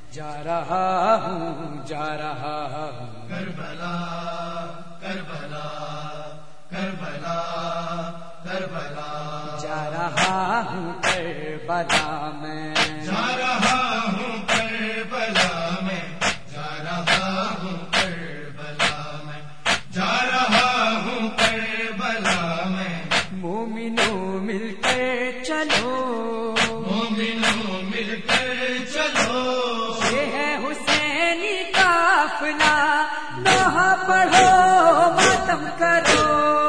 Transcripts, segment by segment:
جا رہا ہوں کربلا کربلا کربلا کربلا جا رہا ہوں کربلا میں جا رہا ہوں کربلا میں جا رہا ہوں کربلا میں جا رہا ہوں کربلا میں مومنوں مل کر چلو مومنوں مل کر چلو یہ ہے حسینی قافلہ نوحہ پڑھو ماتم کرو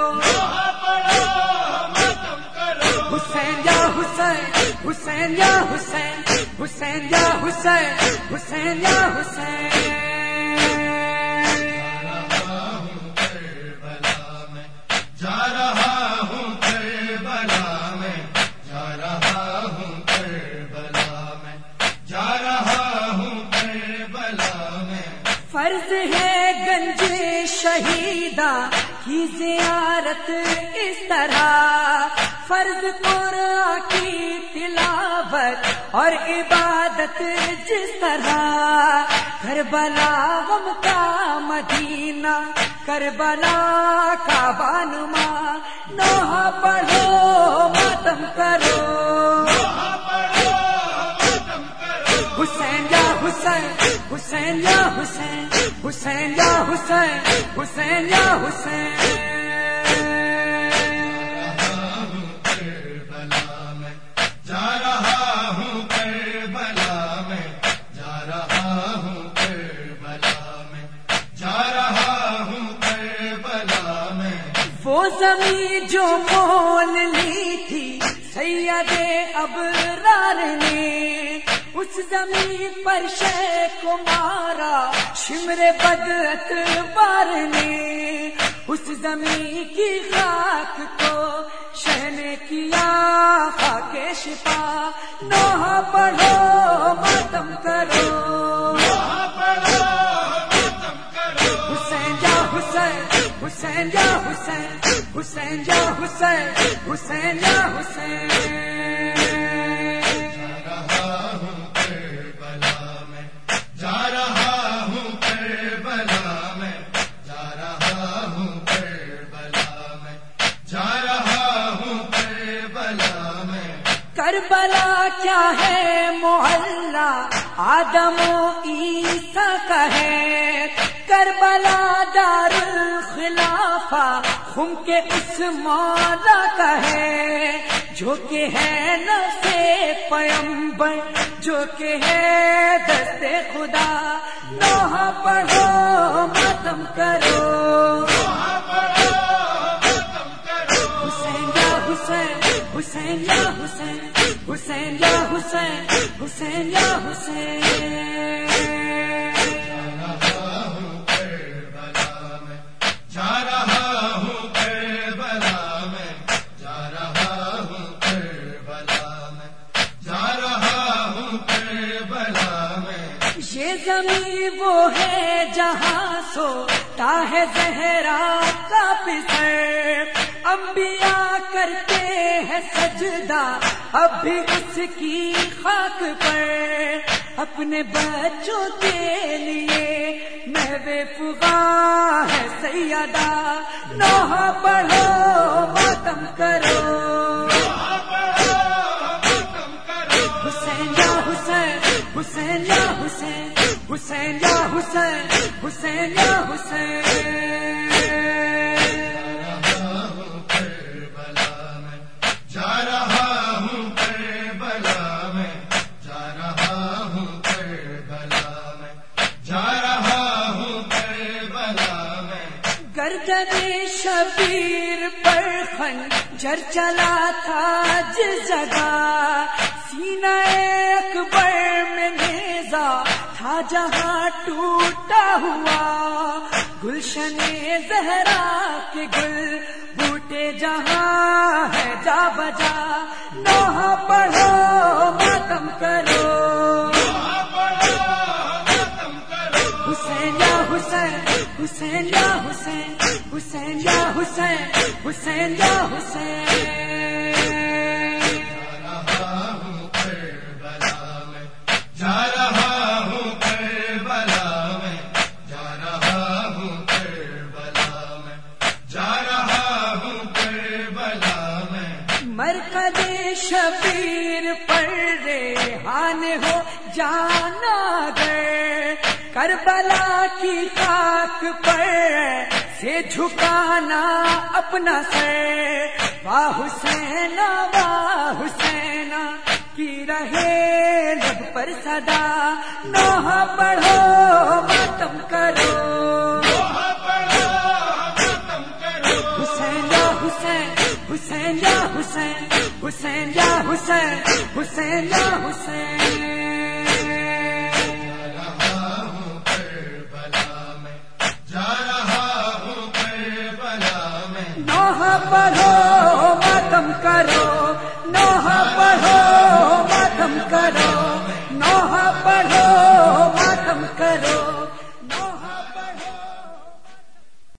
حسین یا حسین حسین یا حسین حسین یا حسین حسین یا حسین جا رہا ہوں کربلا میں جا رہا ہوں کربلا میں جا رہا ہوں کربلا میں فرض ہے گنج شہیدہ کی زیارت اس طرح فرض قرآن کی تلاوت اور عبادت جس طرح کربلا غم کا مدینہ کربلا کا بانما نوحہ پڑھو ماتم کرو حسین یا حسین حسین یا حسین حسین یا حسین حسین یا حسین جا رہا ہوں کربلا میں جا رہا ہوں کربلا میں جا رہا ہوں کربلا میں وہ زمین جو مول لی تھی سید ابرار نے اس زمین پر شیخ کو مارا شمر بدعت بار نے اس زمین کی خاک کو شہ نے کیا خاک شفا نوحہ پڑھو ماتم کرو حسین یا حسین حسین یا حسین حسین یا حسین حسین یا حسین جا رہا ہوں کربلا میں جا رہا ہوں کربلا میں جا رہا ہوں کربلا میں کربلا کیا ہے محلہ آدم و عیسیٰ کا ہے کربلا دار الخلافہ خم کے اس مولا کا ہے جو کہ ہے نفس پیغمبر جو کہ ہے دست خدا نوحہ پڑھو ماتم کرو حسین یا حسین حسین یا حسین حسین یا حسین حسین یا حسین جا رہا ہوں کربلا میں جا رہا ہوں کربلا میں جا رہا ہوں کربلا میں یہ زمین وہ ہے جہاں سوتا ہے زہرا کا پسر انبیاء کرتے ہیں سجدہ اب بھی اس کی خاک پر اپنے بچوں کے لیے محو فغاں ہے سیدہ نوحہ پڑھو ماتم کرو حسین یا حسین حسین یا حسین حسین یا حسین حسین یا حسین جا رہا ہوں کربلا میں جا رہا ہوں کربلا میں جا رہا ہوں کربلا میں گردن شبیر پر خنجر چلا تھا جس جگہ سینہ اکبر میں نیزا تھا جہاں ٹوٹا ہوا گلشن زہرا کے گل بوٹے جہاں ہے جا بجا نوحہ پڑھو ماتم کرو حسین یا حسین حسین یا حسین حسین یا حسین حسین یا حسین جا رہا ہوں مرکز شبیر پر ریحان ہو جانا گر، کربلا کی خاک پر سے جھکانا اپنا سر، واہ حسینا واہ حسینا کی رہے لب پر صدا، نوح پڑھو ماتم کرو، حسین یا حسین، حسین یا حسین، حسین یا حسین، حسین یا حسین۔ نوح پڑھو ماتم کرو، نوح پڑھو ماتم کرو، نوح پڑھو